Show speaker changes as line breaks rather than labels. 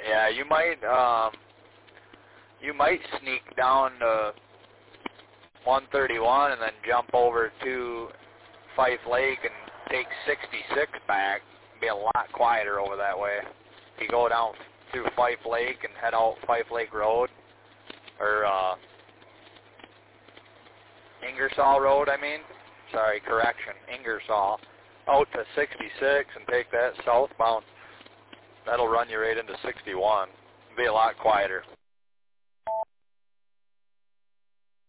Yeah, you might sneak down to 131 and then jump over to Fife Lake and take 66 back. Be a lot quieter over that way. If you go down through Fife Lake and head out Fife Lake Road, or Ingersoll Road, Ingersoll, out to 66 and take that southbound, that'll run you right into 61. Be a lot quieter.